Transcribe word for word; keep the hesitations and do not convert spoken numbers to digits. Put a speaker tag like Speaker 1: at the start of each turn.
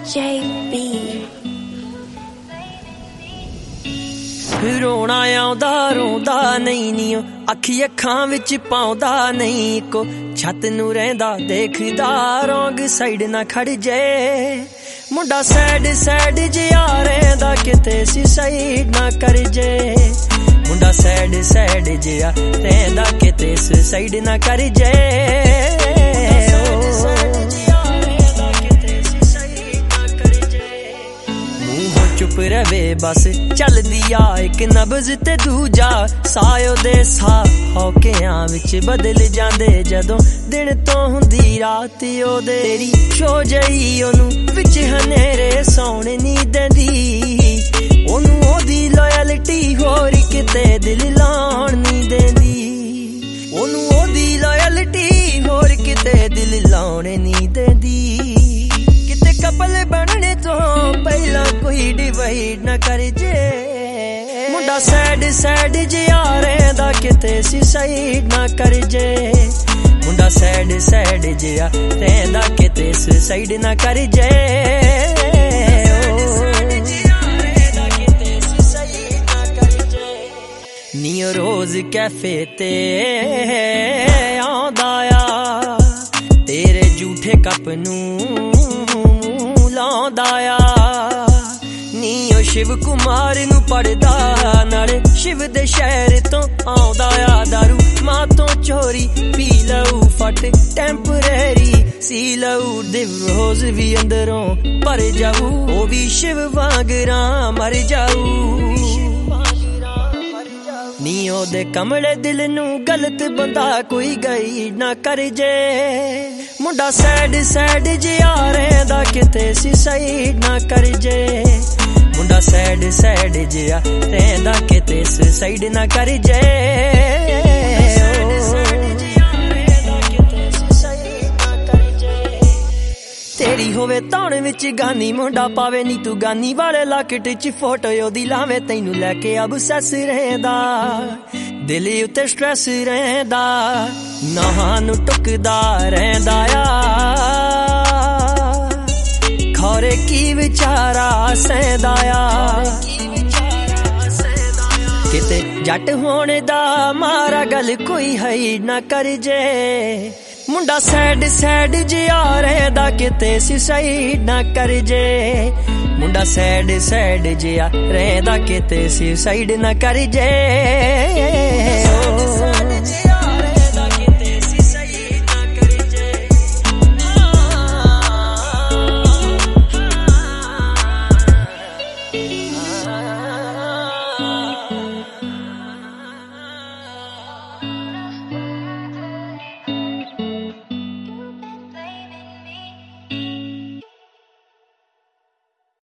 Speaker 1: J B
Speaker 2: ਰੋਣਾ ਆਉਂਦਾ ਰੋਂਦਾ ਨਹੀਂ ਨੀ ਅੱਖੀ ਅੱਖਾਂ ਵਿੱਚ ਪਾਉਂਦਾ ਨਹੀਂ ਕੋ ਛੱਤ ਨੂੰ ਰਹਿੰਦਾ ਦੇਖਦਾ ਰੋਂਗ ਸਾਈਡ ਨਾ ਖੜ ਜੇ ਮੁੰਡਾ ਸੈਡ ਸੈਡ ਜਿਹਾ ਰਹਿੰਦਾ ਕਿਤੇ ਸੀ ਸਾਈਡ ਨਾ ਕਰ ਜੇ ਮੁੰਡਾ ਸੈਡ ਸੈਡ ਜਿਹਾ ਰਹਿੰਦਾ ਕਿਤੇ ਸੀ ਸਾਈਡ ਨਾ ਕਰ ਜੇ चुप रवे बस चलदी आ एक नब्ज ते दूजा सायो दे सा हौकियां विच बदल जांदे जदों दिन तो हुंदी रात ओदे तेरी शो जई ओनू विच हनेरे सौणे नी देंदी ओनू ओदी लॉयल्टी होर किते दिल लाउण नी देंदी ओनू ओदी लॉयल्टी होर किते दिल लाउण नी देंदी कपल बनने तो पहला कोई डिवाइड न कर जे मुंडा सैड सैड जिहा रहंदा किते सी साइड ना कर जे मुंडा सैड सैड जिहा रहंदा किते सी साइड ना कर जे नीओ रोज कैफे ते आंदा आ तेरे झूठे कप नू ਲਾਉਂਦਾ ਨੀ ਉਹ ਸ਼ਿਵ ਕੁਮਾਰ ਨੂੰ ਪੜਦਾ ਨਾਲੇ ਸ਼ਿਵ ਦੇ ਸ਼ਹਿਰ ਤੋਂ ਆਉਂਦਾ ਆ ਦਾਰੂ ਮਾਂ ਤੋਂ ਚੋਰੀ ਪੀ ਲਊ ਫਟ ਟੈਂਪਰੇਰੀ ਸੀ ਲਊ ਦਿਵ ਰੋਜ਼ ਵੀ ਅੰਦਰੋਂ ਭਰ ਜਾਊ ਉਹ ਵੀ ਸ਼ਿਵ ਵਾਂਗਰਾਂ ਮਰ ਜਾਊ ਨੀ ਉਹਦੇ ਕਮਲੇ ਦਿਲ ਨੂੰ ਗਲਤ ਬੰਦਾ ਕੋਈ ਗਈ ਨਾ ਕਰ ਜੇ ਮੁੰਡਾ ਸੈਡ ਸੈਡ ਜਿਹਾ ਰਹਿੰਦਾ ਕਿਤੇ ਸੀ ਸਾਈਡ ਨਾ ਕਰ ਜੇ ਮੁੰਡਾ ਸੈਡ ਸੈਡ ਜਿਹਾ ਰਹਿੰਦਾ ਕਿਤੇ ਸੀ ਸਾਈਡ ਨਾ ਕਰ ਜੇ ਤੇਰੀ ਹੋਵੇ ਧੌਣ ਵਿੱਚ ਗਾਨੀ ਮੁੰਡਾ ਪਾਵੇ ਨੀ ਤੂੰ ਗਾਨੀ ਵਾਲੇ ਲਾਕਟ ਚ ਫੋਟੋ ਉਹਦੀ ਲਾਵੇ ਤੈਨੂੰ ਲੈ ਕੇ ਅਬਸੈਸ ਰਹਿੰਦਾ ਦਿਲ ਉੱਤੇ ਸਟ੍ਰੈਸ ਰਹਿੰਦਾ ਨਾਹਾਂ ਨੂੰ ਟੁਕਦਾ ਰਹਿੰਦਾ ਆ ਖੌਰੇ ਕੀ ਵਿਚਾਰਾ ਸਹਿੰਦਾ ਆ ਕਿਤੇ ਜੱਟ ਹੋਣ ਦਾ ਮਾਰਾ ਗੱਲ ਕੋਈ ਹੈ ਨਾ ਕਰ ਜੇ ਮੁੰਡਾ ਸੈਡ ਸੈਡ ਜਿਹਾ ਰਹਿੰਦਾ ਕਿਤੇ ਸੀ ਸਾਈਡ ਨਾ ਕਰ ਜੇ ਮੁੰਡਾ ਸੈਡ ਸੈਡ ਜਿਹਾ ਰਹਿੰਦਾ ਕਿਤੇ ਸੀ ਸਾਈਡ ਨਾ ਕਰ ਜੇ